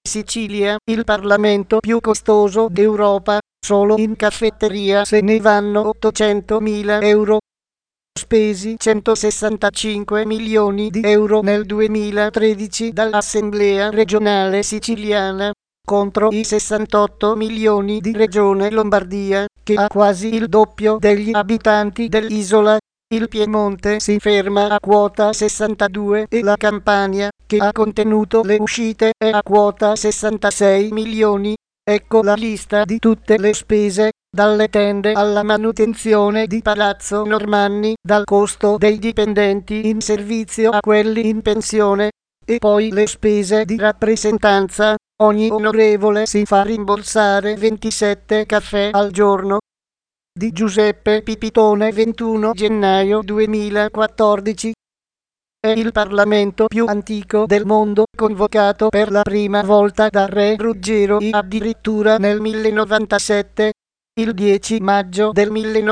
Sicilia, il Parlamento più costoso d'Europa, solo in caffetteria se ne vanno 800.000 euro. Spesi 165 milioni di euro nel 2013 dall'Assemblea regionale siciliana, contro i 68 milioni di Regione Lombardia, che ha quasi il doppio degli abitanti dell'isola. Il Piemonte si ferma a quota 62 e la Campania, che ha contenuto le uscite, è a quota 66 milioni. Ecco la lista di tutte le spese, dalle tende alla manutenzione di Palazzo Normanni, dal costo dei dipendenti in servizio a quelli in pensione, e poi le spese di rappresentanza. Ogni onorevole si fa rimborsare 27 caffè al giorno. Di Giuseppe Pipitone, 21 gennaio 2014. È il Parlamento più antico del mondo, convocato per la prima volta da Re Ruggero I addirittura nel 1097. Il 10 maggio del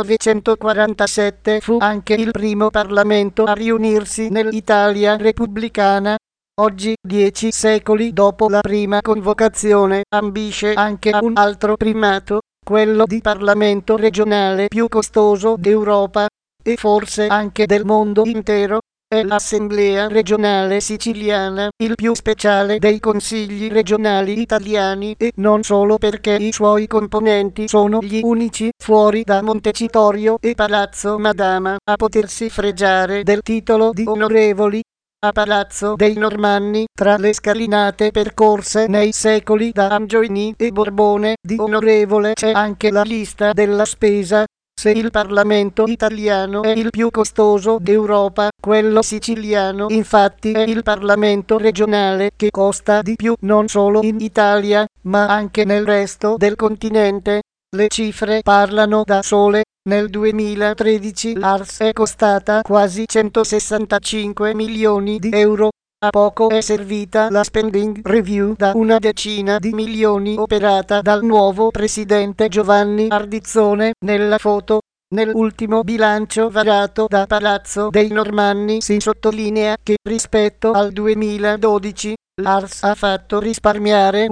1947 fu anche il primo Parlamento a riunirsi nell'Italia repubblicana. Oggi, 10 secoli dopo la prima convocazione, ambisce anche a un altro primato, quello di Parlamento regionale più costoso d'Europa, e forse anche del mondo intero. È l'Assemblea regionale siciliana, il più speciale dei consigli regionali italiani, e non solo perché i suoi componenti sono gli unici, fuori da Montecitorio e Palazzo Madama, a potersi fregiare del titolo di onorevoli. A Palazzo dei Normanni, tra le scalinate percorse nei secoli da Angioini e Borbone, di onorevole c'è anche la lista della spesa. Se il Parlamento italiano è il più costoso d'Europa, quello siciliano infatti è il Parlamento regionale che costa di più non solo in Italia, ma anche nel resto del continente. Le cifre parlano da sole. Nel 2013 l'ARS è costata quasi 165 milioni di euro. A poco è servita la spending review da una decina di milioni operata dal nuovo presidente Giovanni Ardizzone. Nella foto, nell'ultimo bilancio varato da Palazzo dei Normanni, si sottolinea che rispetto al 2012 l'ARS ha fatto risparmiare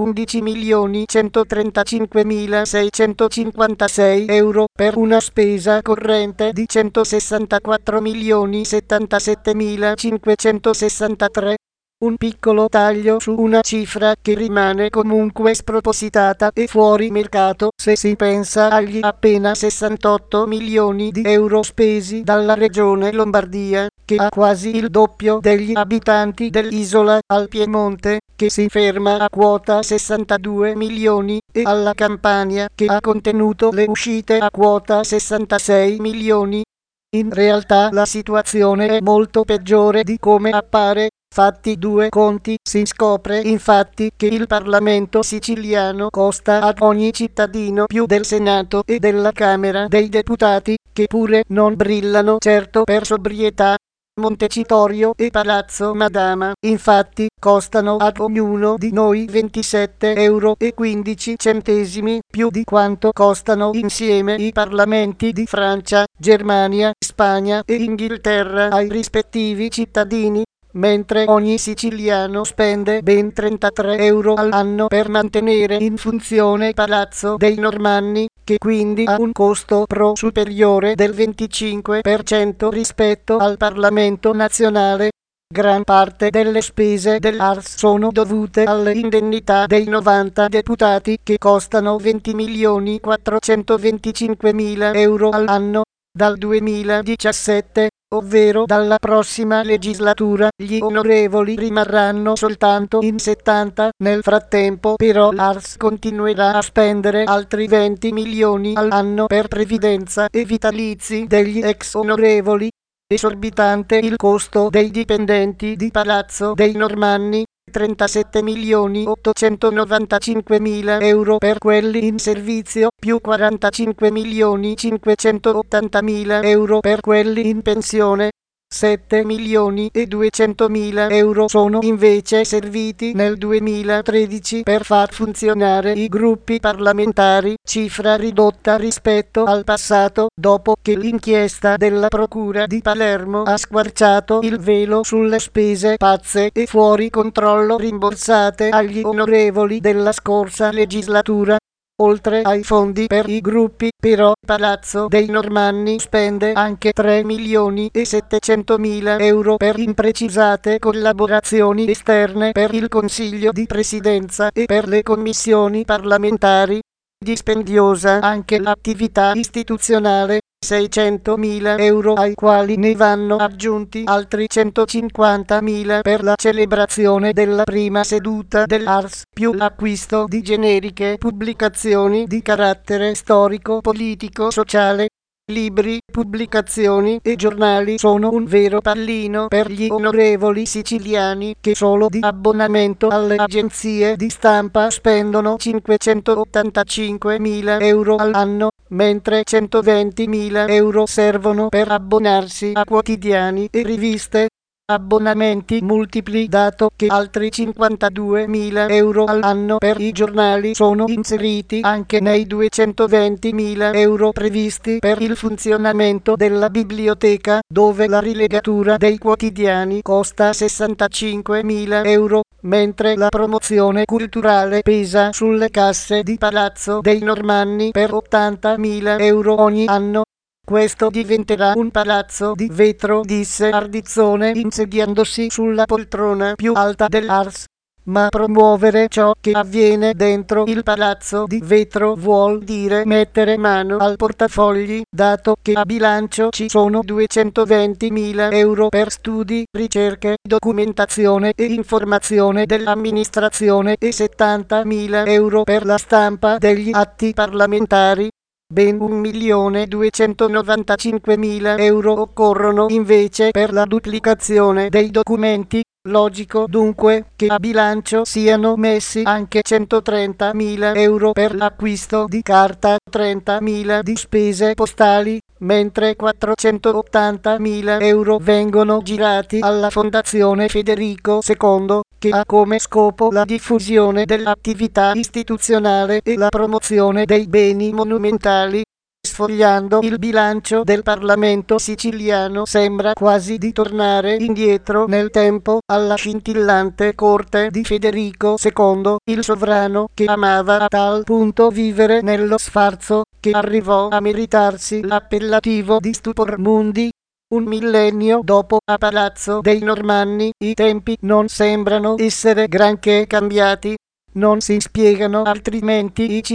11.135.656 euro per una spesa corrente di 164.077.563. Un piccolo taglio su una cifra che rimane comunque spropositata e fuori mercato se si pensa agli appena 68 milioni di euro spesi dalla Regione Lombardia, che ha quasi il doppio degli abitanti dell'isola, al Piemonte, che si ferma a quota 62 milioni, e alla Campania, che ha contenuto le uscite a quota 66 milioni. In realtà la situazione è molto peggiore di come appare. Fatti due conti, si scopre infatti che il Parlamento siciliano costa ad ogni cittadino più del Senato e della Camera dei Deputati, che pure non brillano certo per sobrietà. Montecitorio e Palazzo Madama, infatti, costano ad ognuno di noi 27,15 euro più di quanto costano insieme i parlamenti di Francia, Germania, Spagna e Inghilterra ai rispettivi cittadini, mentre ogni siciliano spende ben 33 euro all'anno per mantenere in funzione Palazzo dei Normanni, che quindi ha un costo pro superiore del 25% rispetto al Parlamento nazionale. Gran parte delle spese dell'ARS sono dovute alle indennità dei 90 deputati, che costano 20.425.000 euro all'anno. Dal 2017, ovvero dalla prossima legislatura, gli onorevoli rimarranno soltanto in 70. Nel frattempo però l'ARS continuerà a spendere altri 20 milioni all'anno per previdenza e vitalizi degli ex onorevoli. Esorbitante il costo dei dipendenti di Palazzo dei Normanni, 37.895.000 euro per quelli in servizio, più 45.580.000 euro per quelli in pensione. 7.200.000 € sono invece serviti nel 2013 per far funzionare i gruppi parlamentari, cifra ridotta rispetto al passato, dopo che l'inchiesta della Procura di Palermo ha squarciato il velo sulle spese pazze e fuori controllo rimborsate agli onorevoli della scorsa legislatura. Oltre ai fondi per i gruppi, però, Palazzo dei Normanni spende anche 3.700.000 € per imprecisate collaborazioni esterne per il Consiglio di Presidenza e per le commissioni parlamentari. Dispendiosa anche l'attività istituzionale, 600.000 € ai quali ne vanno aggiunti altri 150.000 per la celebrazione della prima seduta dell'Ars, più l'acquisto di generiche pubblicazioni di carattere storico, politico, sociale. Libri, pubblicazioni e giornali sono un vero pallino per gli onorevoli siciliani, che solo di abbonamento alle agenzie di stampa spendono 585.000 € all'anno, mentre 120.000 € servono per abbonarsi a quotidiani e riviste. Abbonamenti multipli, dato che altri 52.000 € all'anno per i giornali sono inseriti anche nei 220.000 € previsti per il funzionamento della biblioteca, dove la rilegatura dei quotidiani costa 65.000 €, mentre la promozione culturale pesa sulle casse di Palazzo dei Normanni per 80.000 € ogni anno. Questo diventerà un palazzo di vetro, disse Ardizzone insediandosi sulla poltrona più alta dell'Ars. Ma promuovere ciò che avviene dentro il palazzo di vetro vuol dire mettere mano al portafogli, dato che a bilancio ci sono 220.000 € per studi, ricerche, documentazione e informazione dell'amministrazione e 70.000 € per la stampa degli atti parlamentari. Ben 1.295.000 € occorrono invece per la duplicazione dei documenti. Logico dunque che a bilancio siano messi anche 130.000 € per l'acquisto di carta, 30.000 di spese postali, mentre 480.000 € vengono girati alla Fondazione Federico II, che ha come scopo la diffusione dell'attività istituzionale e la promozione dei beni monumentali. Sfogliando il bilancio del Parlamento siciliano sembra quasi di tornare indietro nel tempo, alla scintillante corte di Federico II, il sovrano che amava a tal punto vivere nello sfarzo, che arrivò a meritarsi l'appellativo di Stupor Mundi. Un millennio dopo, a Palazzo dei Normanni, i tempi non sembrano essere granché cambiati. Non si spiegano altrimenti i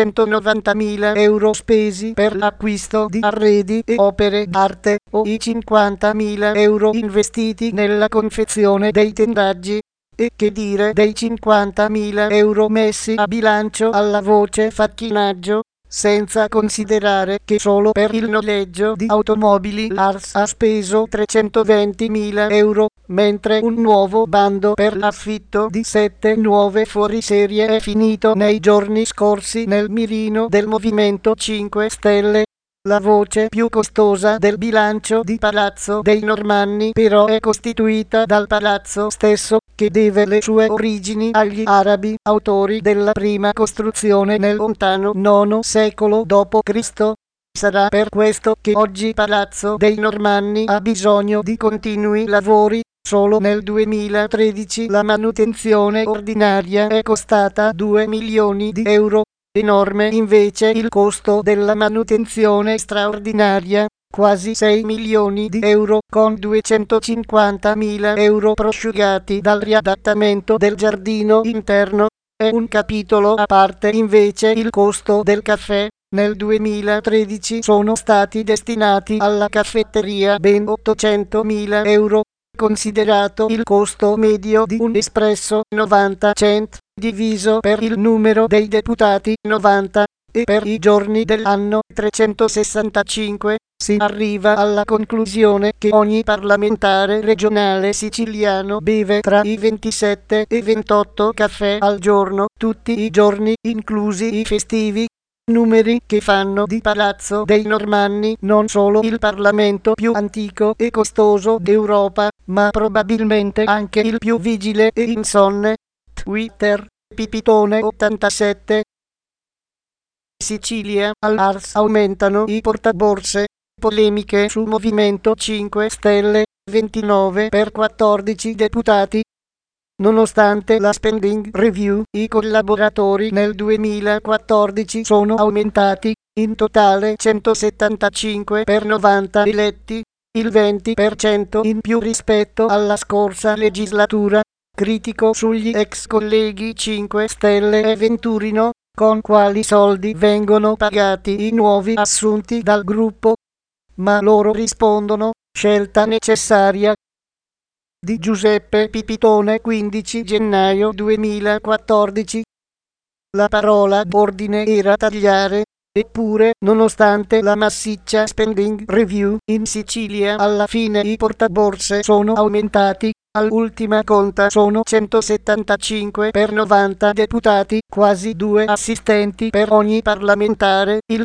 590.000 € spesi per l'acquisto di arredi e opere d'arte, o i 50.000 € investiti nella confezione dei tendaggi. E che dire dei 50.000 € messi a bilancio alla voce facchinaggio, senza considerare che solo per il noleggio di automobili l'Ars ha speso 320.000 €, mentre un nuovo bando per l'affitto di 7 nuove fuoriserie è finito nei giorni scorsi nel mirino del Movimento 5 Stelle. La voce più costosa del bilancio di Palazzo dei Normanni però è costituita dal palazzo stesso, che deve le sue origini agli arabi, autori della prima costruzione nel lontano IX secolo d.C. Sarà per questo che oggi Palazzo dei Normanni ha bisogno di continui lavori. Solo nel 2013 la manutenzione ordinaria è costata 2 milioni di euro. Enorme invece il costo della manutenzione straordinaria, quasi 6 milioni di euro, con 250.000 € prosciugati dal riadattamento del giardino interno. È un capitolo a parte invece il costo del caffè. Nel 2013 sono stati destinati alla caffetteria ben 800.000 €. Considerato il costo medio di un espresso 90 cent, diviso per il numero dei deputati 90, e per i giorni dell'anno 365, si arriva alla conclusione che ogni parlamentare regionale siciliano beve tra i 27 e 28 caffè al giorno, tutti i giorni, inclusi i festivi. numeri che fanno di Palazzo dei Normanni non solo il Parlamento più antico e costoso d'Europa, ma probabilmente anche il più vigile e insonne. Twitter, Pipitone87. Sicilia, all'Ars aumentano i portaborse. Polemiche sul Movimento 5 Stelle, 29 per 14 deputati. Nonostante la spending review, i collaboratori nel 2014 sono aumentati, in totale 175 per 90 eletti, il 20% in più rispetto alla scorsa legislatura. Critico sugli ex colleghi 5 Stelle e Venturino, con quali soldi vengono pagati i nuovi assunti dal gruppo? Ma loro rispondono, scelta necessaria. Di Giuseppe Pipitone, 15 gennaio 2014. La parola d'ordine era tagliare, eppure, nonostante la massiccia spending review, in Sicilia alla fine i portaborse sono aumentati. All'ultima conta sono 175 per 90 deputati, quasi 2 assistenti per ogni parlamentare, il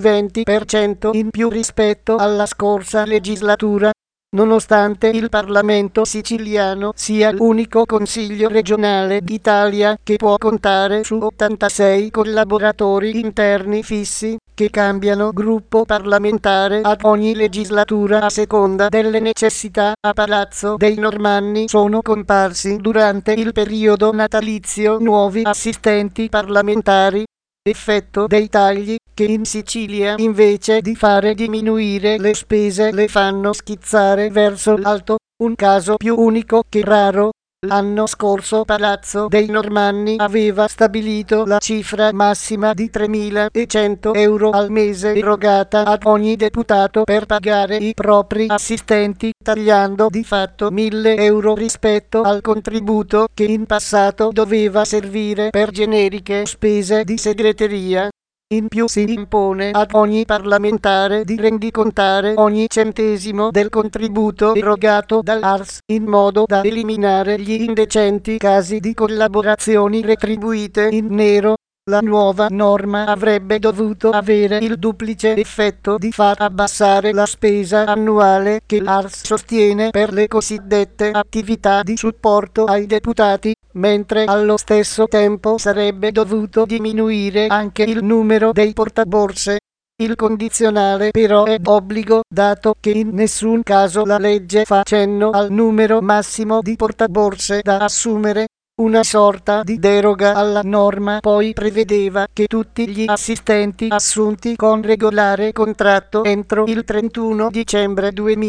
20% in più rispetto alla scorsa legislatura. Nonostante il Parlamento siciliano sia l'unico consiglio regionale d'Italia che può contare su 86 collaboratori interni fissi, che cambiano gruppo parlamentare ad ogni legislatura a seconda delle necessità, a Palazzo dei Normanni sono comparsi durante il periodo natalizio nuovi assistenti parlamentari. Effetto dei tagli, che in Sicilia invece di fare diminuire le spese le fanno schizzare verso l'alto, un caso più unico che raro. L'anno scorso Palazzo dei Normanni aveva stabilito la cifra massima di 3.100 euro al mese erogata ad ogni deputato per pagare i propri assistenti, tagliando di fatto 1.000 euro rispetto al contributo che in passato doveva servire per generiche spese di segreteria. In più si impone ad ogni parlamentare di rendicontare ogni centesimo del contributo erogato dall'Ars, in modo da eliminare gli indecenti casi di collaborazioni retribuite in nero. La nuova norma avrebbe dovuto avere il duplice effetto di far abbassare la spesa annuale che l'Ars sostiene per le cosiddette attività di supporto ai deputati, mentre allo stesso tempo sarebbe dovuto diminuire anche il numero dei portaborse. Il condizionale però è obbligo, dato che in nessun caso la legge fa cenno al numero massimo di portaborse da assumere. Una sorta di deroga alla norma poi prevedeva che tutti gli assistenti assunti con regolare contratto entro il 31 dicembre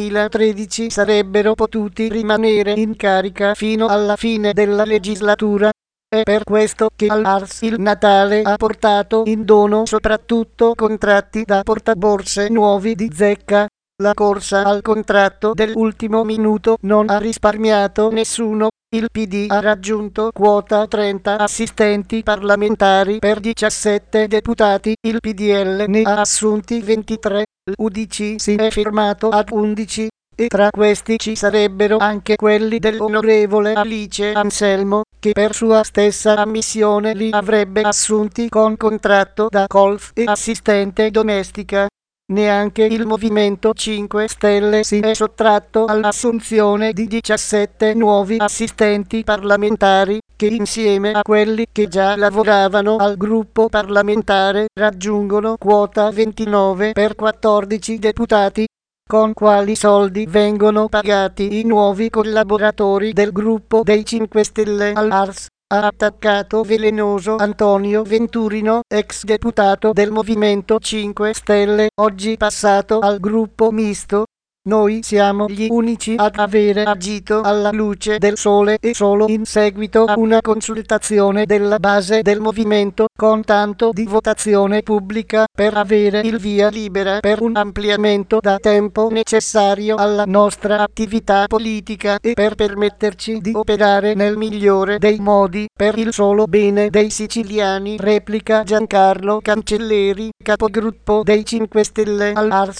2013 sarebbero potuti rimanere in carica fino alla fine della legislatura. È per questo che all'Ars il Natale ha portato in dono soprattutto contratti da portaborse nuovi di zecca. La corsa al contratto dell'ultimo minuto non ha risparmiato nessuno. Il PD ha raggiunto quota 30 assistenti parlamentari per 17 deputati, il PDL ne ha assunti 23, l'UDC si è fermato ad 11, e tra questi ci sarebbero anche quelli dell'onorevole Alice Anselmo, che per sua stessa ammissione li avrebbe assunti con contratto da colf e assistente domestica. Neanche il Movimento 5 Stelle si è sottratto all'assunzione di 17 nuovi assistenti parlamentari, che insieme a quelli che già lavoravano al gruppo parlamentare raggiungono quota 29 per 14 deputati. Con quali soldi vengono pagati i nuovi collaboratori del gruppo dei 5 Stelle all'Ars? Ha attaccato velenoso Antonio Venturino, ex deputato del Movimento 5 Stelle, oggi passato al gruppo misto. Noi siamo gli unici ad avere agito alla luce del sole e solo in seguito a una consultazione della base del movimento, con tanto di votazione pubblica, per avere il via libera per un ampliamento da tempo necessario alla nostra attività politica e per permetterci di operare nel migliore dei modi per il solo bene dei siciliani, replica Giancarlo Cancelleri, capogruppo dei 5 Stelle all'Ars.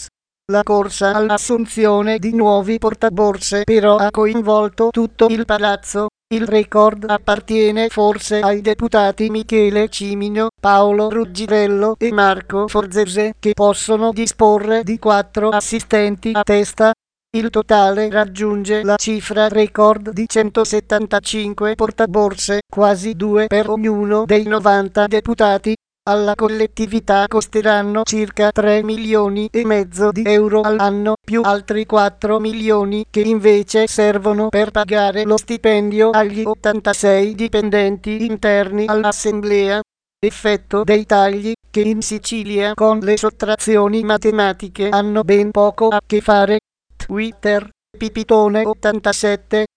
La corsa all'assunzione di nuovi portaborse però ha coinvolto tutto il palazzo. Il record appartiene forse ai deputati Michele Cimino, Paolo Ruggivello e Marco Forzese, che possono disporre di 4 assistenti a testa. Il totale raggiunge la cifra record di 175 portaborse, quasi 2 per ognuno dei 90 deputati. Alla collettività costeranno circa 3 milioni e mezzo di euro all'anno, più altri 4 milioni che invece servono per pagare lo stipendio agli 86 dipendenti interni all'Assemblea. Effetto dei tagli, che in Sicilia con le sottrazioni matematiche hanno ben poco a che fare. Twitter, Pipitone 87